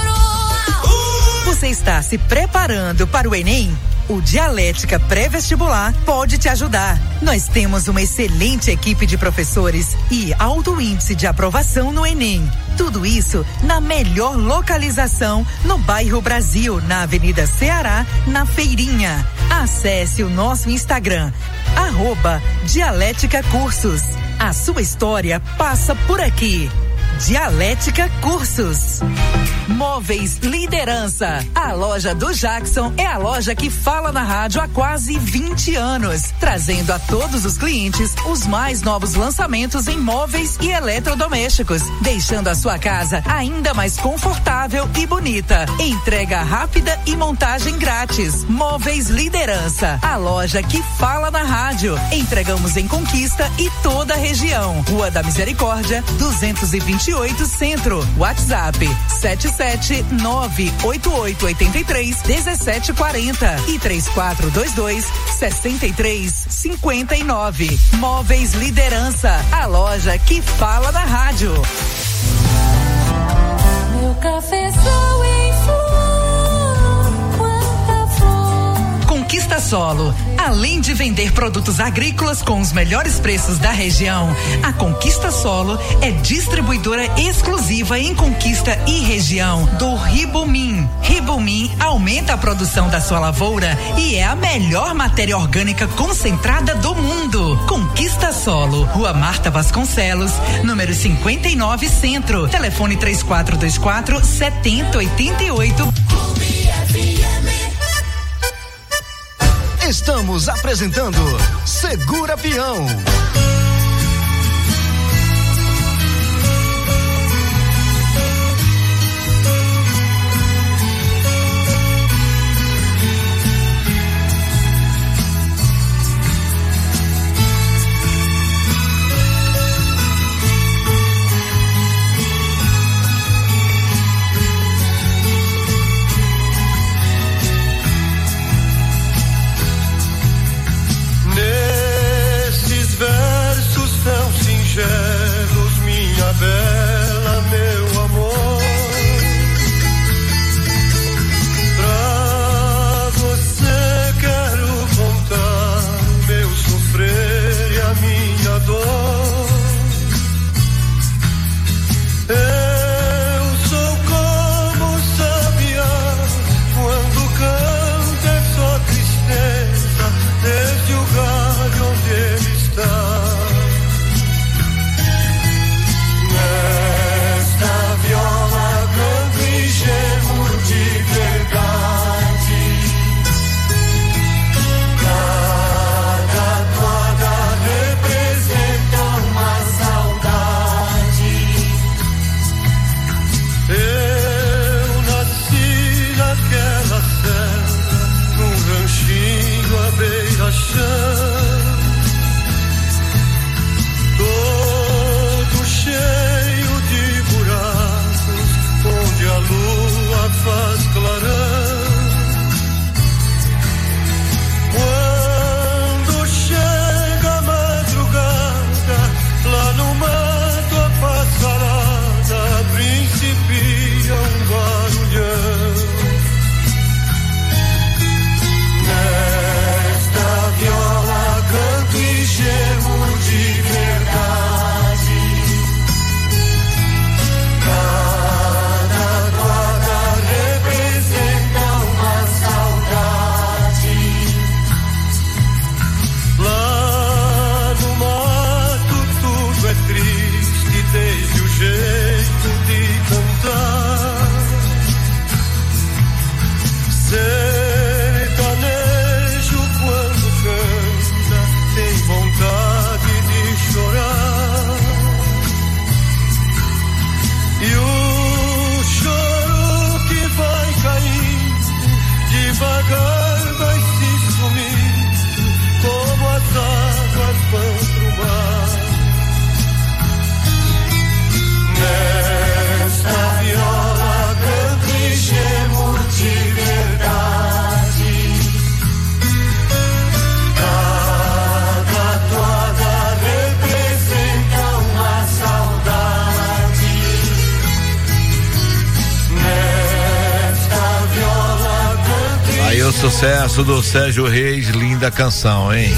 Coroa. Você está se preparando para o Enem? O Dialética Pré-Vestibular pode te ajudar. Nós temos uma excelente equipe de professores e alto índice de aprovação no Enem. Tudo isso na melhor localização no bairro Brasil, na Avenida Ceará, na Feirinha. Acesse o nosso Instagram, arroba Dialética Cursos. A sua história passa por aqui. Dialética Cursos. Móveis Liderança. A loja do Jackson é a loja que fala na rádio há quase vinte anos, trazendo a todos os clientes os mais novos lançamentos em móveis e eletrodomésticos, deixando a sua casa ainda mais confortável e bonita. Entrega rápida e montagem grátis. Móveis Liderança, a loja que fala na rádio. Entregamos em Conquista e toda a região. Rua da Misericórdia, duzentos e vinte e oito Centro. WhatsApp sete sete nove oito oito oito três um sete quatro zero e três quatro dois dois seis três cinco nove. Móveis Liderança, a loja que fala na rádio. Meu cafezão em flor, quanta flor. Conquista Solo. Além de vender produtos agrícolas com os melhores preços da região, a Conquista Solo é distribuidora exclusiva em Conquista e região do Ribomin. Ribomin aumenta a produção da sua lavoura e é a melhor matéria orgânica concentrada do mundo. Conquista Solo, Rua Marta Vasconcelos, número cinquenta e nove Centro. Telefone três quatro dois quatro sete zero oito oito. Estamos apresentando Segura Peão. minha bela, meu amor. Pra você quero contar meu sofrer e a minha dor. Eu sou como sabiá, quando canta é só tristeza, desde o galho onde ele está. Nesta viola canto e gemo de verdade. Cada toada representa uma saudade. Eu nasci naquela serra, num ranchinho à beira-chão, todo cheio de buracos, onde a lua faz clarão. Quando chega a madrugada, lá no mato a passarada principia um barulhão. Nesta viola canto e gemo de verdade. Cada toada representa uma saudade. Lá no mato tudo é triste, desde o jeito de cantar. Sertanejo quando canta tem vontade de chorar. E o choro que vai caindo devagar vai se sumindo, como as águas vão pro mar. Nesta viola canto e gemo de verdade. Cada toada representa uma saudade. Nesta viola canto e Aí o sucesso do Sérgio Reis, linda canção, hein?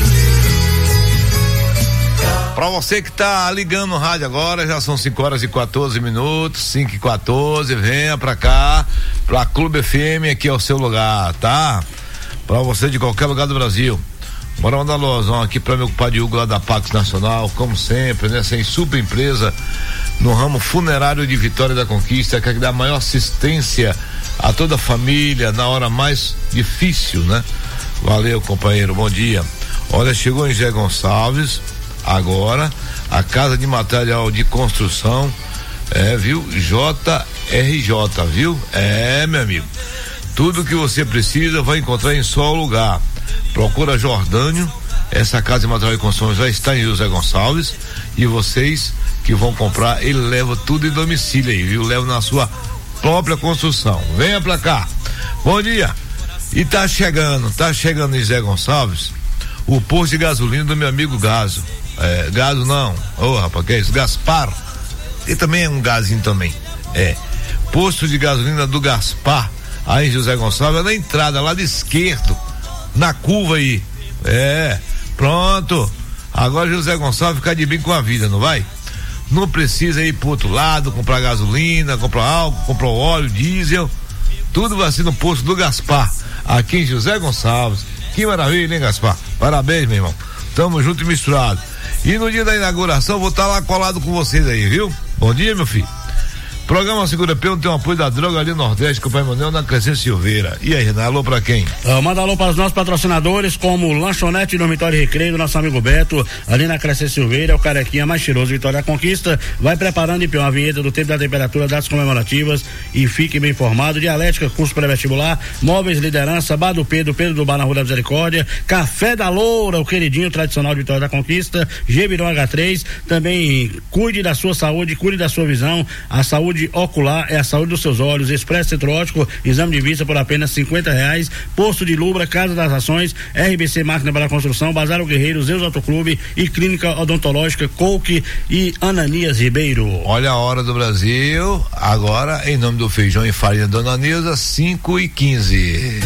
Pra você que tá ligando o rádio agora, já são cinco horas e quatorze minutos, cinco e quatorze, venha pra cá, pra Clube F M, aqui é o seu lugar, tá? Pra você de qualquer lugar do Brasil. Bora mandar alusão aqui pra meu compadre Hugo lá da Pax Nacional, como sempre, né? Sem super empresa no ramo funerário de Vitória da Conquista, que dá maior assistência a toda a família na hora mais difícil, né? Valeu, companheiro, bom dia. Olha, chegou em Zé Gonçalves agora a Casa de Material de Construção, é, viu? J R J, viu? É, meu amigo, tudo que você precisa vai encontrar em só lugar. Procura Jordânio, essa Casa de Material de Construção já está em José Gonçalves, e vocês que vão comprar, ele leva tudo em domicílio aí, viu? Leva na sua própria construção. Venha pra cá. Bom dia. E tá chegando, tá chegando em Zé Gonçalves o posto de gasolina do meu amigo Gaso. É, Gaso não, ô oh, rapaz, que é isso? Gaspar. Ele também é um gazinho também. É. Posto de gasolina do Gaspar, aí em José Gonçalves, é na entrada, lado esquerdo, na curva aí. É. Pronto. Agora José Gonçalves fica de bem com a vida, não vai? Não precisa ir pro outro lado, comprar gasolina, comprar álcool, comprar óleo, diesel. Tudo vai ser no posto do Gaspar, aqui em José Gonçalves. Que maravilha, hein, Gaspar? Parabéns, meu irmão. Tamo junto e misturado. E no dia da inauguração vou estar lá colado com vocês aí, viu? Bom dia, meu filho. Programa Segura Peão tem um apoio da Droga ali Nordeste, com o Pai Manuel na Crescente Silveira. E aí, Renan, alô pra quem? Uh, manda alô para os nossos patrocinadores, como Lanchonete Dormitório e Recreio, do nosso amigo Beto, ali na Crescente Silveira, é o carequinha mais cheiroso, Vitória da Conquista. Vai preparando em peão a vinheta do tempo da temperatura, datas comemorativas, e fique bem informado. Dialética, curso pré-vestibular, Móveis Liderança, Bar do Pedro, Pedro do Bar na Rua da Misericórdia, Café da Loura, o queridinho tradicional de Vitória da Conquista, Gebirão H três, também cuide da sua saúde, cuide da sua visão, a saúde saúde ocular é a saúde dos seus olhos. Expresso Centro Óptico, exame de vista por apenas cinquenta reais. Posto de Lubra, Casa das Ações, R B C Máquina para Construção, Bazar o Guerreiro, Zeus Autoclube e Clínica Odontológica Coke e Ananias Ribeiro. Olha a hora do Brasil, agora em nome do feijão e farinha Dona Neuza, cinco e quinze.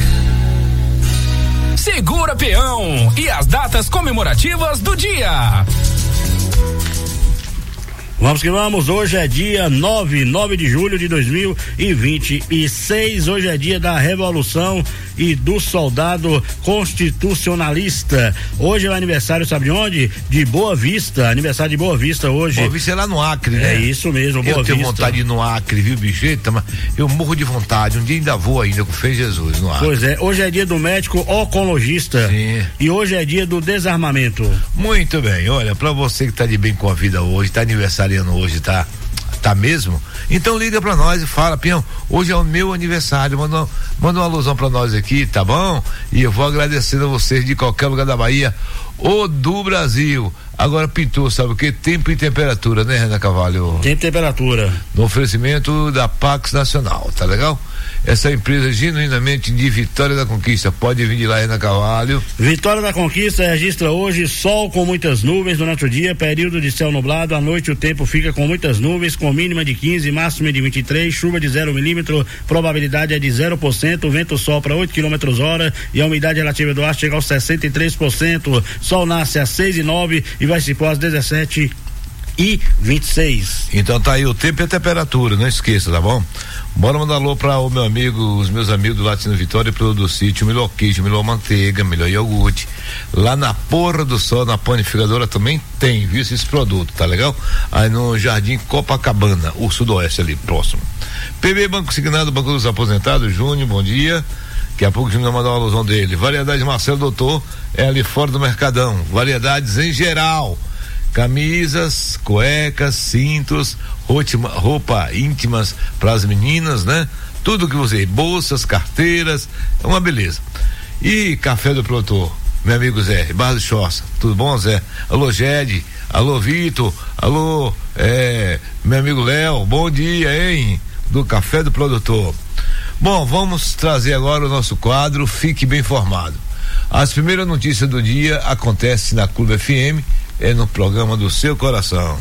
Segura Peão e as datas comemorativas do dia. Vamos que vamos, hoje é dia nove, nove de julho de dois mil e vinte e seis, hoje é dia da Revolução e do Soldado Constitucionalista. Hoje é o aniversário, sabe de onde? De Boa Vista, aniversário de Boa Vista hoje. Boa Vista é lá no Acre, né? É isso mesmo, Boa eu Vista. Eu tenho vontade de ir no Acre, viu, bicho? Eita, mas eu morro de vontade, um dia ainda vou ainda com Fé Jesus no Acre. Pois é, hoje é dia do médico oncologista. Sim. E hoje é dia do desarmamento. Muito bem, olha, pra você que tá de bem com a vida hoje, tá aniversário hoje, tá? Tá mesmo? Então liga pra nós e fala, Pião, hoje é o meu aniversário, manda, manda uma alusão pra nós aqui, tá bom? E eu vou agradecendo a vocês de qualquer lugar da Bahia ou do Brasil. Agora pintou, sabe o que? Tempo e temperatura, né, Renan Carvalho? Tempo e temperatura. No oferecimento da Pax Nacional, tá legal? Essa empresa genuinamente de Vitória da Conquista, pode vir de lá, Renan Carvalho. Vitória da Conquista registra hoje sol com muitas nuvens durante o dia, período de céu nublado, à noite o tempo fica com muitas nuvens, com mínima de quinze, máxima de vinte e três, chuva de zero milímetro, probabilidade é de zero por cento, o vento sopra oito quilômetros hora e a umidade relativa do ar chega aos sessenta e três por cento, sol nasce às seis e nove e vai se pôr às dezessete e vinte e seis. Então tá aí o tempo e a temperatura, não esqueça, tá bom? Bora mandar alô para o meu amigo, os meus amigos do Latino Vitória, pelo do sítio, melhor queijo, melhor manteiga, melhor iogurte. Lá na Porra do Sol, na panificadora também tem, viu, esses produtos, tá legal? Aí no Jardim Copacabana, o sudoeste ali, próximo. P B Banco Signado, Banco dos Aposentados, Júnior, bom dia. Daqui a pouco o Júnior vai mandar uma alusão dele. Variedades Marcelo Doutor, é ali fora do Mercadão. Variedades em geral. Camisas, cuecas, cintos, roupa, roupa íntimas para as meninas, né? Tudo que você, bolsas, carteiras, é uma beleza. E café do produtor, meu amigo Zé, Barra do Choça, tudo bom, Zé? Alô, Gede, alô, Vitor, alô, é, meu amigo Léo, bom dia, hein? Do café do produtor. Bom, vamos trazer agora o nosso quadro Fique Bem Informado. As primeiras notícias do dia acontecem na Clube F M, é no programa do seu coração.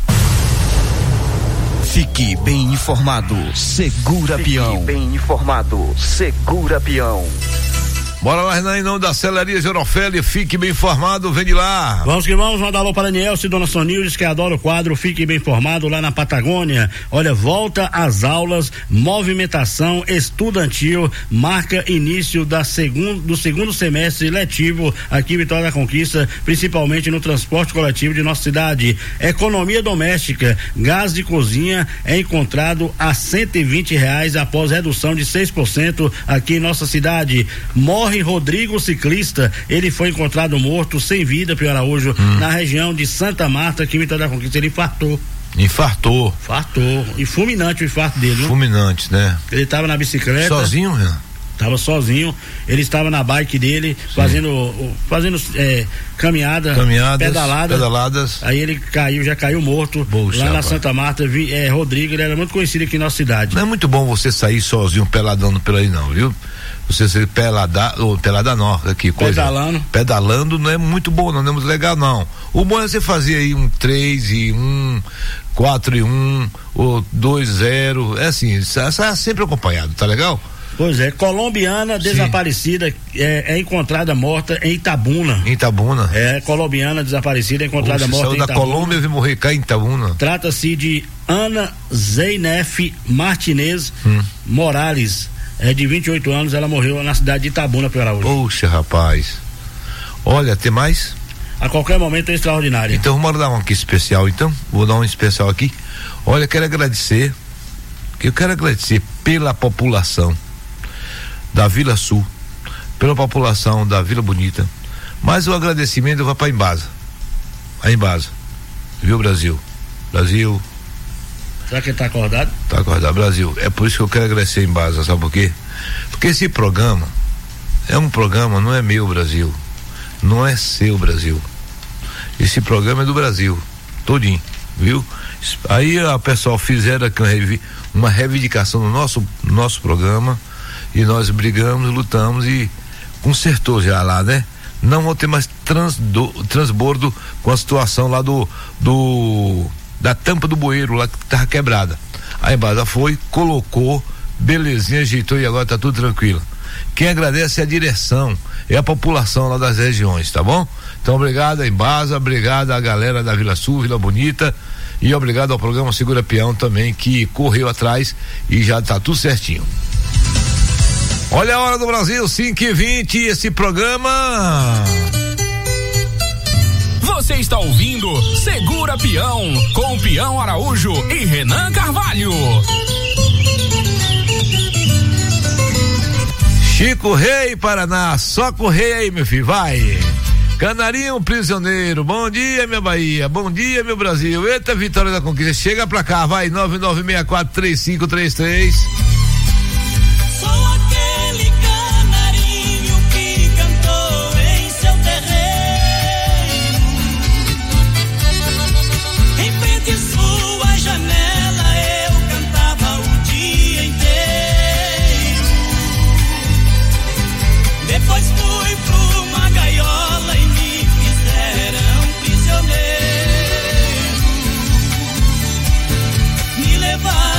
Fique bem informado, Segura Peão. Fique bem informado, Segura Peão. Bora lá, Renan, em nome da Celaria Gerofélia, fique bem informado, vem de lá. Vamos que vamos, mandar alô para Danielce e Dona Sonildes, que adora o quadro Fique Bem Informado lá na Patagônia. Olha, volta às aulas, movimentação estudantil, marca início da segundo, do segundo semestre letivo aqui em Vitória da Conquista, principalmente no transporte coletivo de nossa cidade. Economia doméstica, gás de cozinha é encontrado a cento e vinte reais após redução de seis por cento aqui em nossa cidade. Morre Rodrigo ciclista, ele foi encontrado morto sem vida, Pio Araújo, hum. na região de Santa Marta, aqui em Vitória da Conquista. Ele infartou. Infartou. Infartou. E fulminante o infarto dele, viu? Fulminante, né? Ele estava na bicicleta. Sozinho, né? Estava sozinho, ele estava na bike dele, Sim. fazendo, fazendo é, caminhada, Caminhadas, pedalada, pedaladas. Aí ele caiu, já caiu morto. Poxa, lá na rapaz. Santa Marta. É, Rodrigo, ele era muito conhecido aqui na nossa cidade. Não é muito bom você sair sozinho peladando por aí, não, viu? Você ser pelada, ou pelada não, aqui, coisa. Pedalando. Pedalando não é muito bom, não, não é muito legal, não. O bom é você fazer aí um três e um, quatro e um, ou dois zero, é assim, sai sempre acompanhado, tá legal? Pois é, colombiana desaparecida é, é encontrada morta em Itabuna. Em Itabuna? É, colombiana desaparecida é encontrada Poxa, morta saiu em da Itabuna. Colômbia e veio morrer cá em Itabuna. Trata-se de Ana Zeynef Martinez hum. Morales, é de vinte e oito anos, ela morreu na cidade de Itabuna, Pio Araújo. Poxa, rapaz. Olha, tem mais? A qualquer momento é extraordinário. Então vamos dar um aqui especial, então. Vou dar um especial aqui. Olha, quero agradecer, eu quero agradecer pela população da Vila Sul, pela população da Vila Bonita, mas o agradecimento vai para a Embasa, a Embasa, viu, Brasil? Brasil. Será que ele está acordado? Está acordado, Brasil. É por isso que eu quero agradecer a Embasa, sabe por quê? Porque esse programa é um programa, não é meu, Brasil, não é seu, Brasil. Esse programa é do Brasil, todinho, viu? Aí a pessoal fizeram aqui uma, revi, uma reivindicação no nosso, nosso programa e nós brigamos, lutamos e consertou já lá, né? Não vão ter mais transdo, transbordo com a situação lá do, do da tampa do bueiro lá que tava quebrada. A Embasa foi, colocou, belezinha, ajeitou e agora tá tudo tranquilo. Quem agradece é a direção, é a população lá das regiões, tá bom? Então obrigado a Embasa, obrigado a galera da Vila Sul, Vila Bonita e obrigado ao programa Segura Peão também que correu atrás e já tá tudo certinho. Olha a hora do Brasil, cinco e vinte, esse programa. Você está ouvindo Segura Peão, com Peão Araújo e Renan Carvalho. Chico Rei, Paraná, só correr aí, meu filho, vai. Canarinho Prisioneiro, bom dia, minha Bahia, bom dia, meu Brasil. Eita, Vitória da Conquista, chega pra cá, vai, nove nove seis quatro três cinco três três. Depois fui pra uma gaiola e me fizeram prisioneiro. Me levaram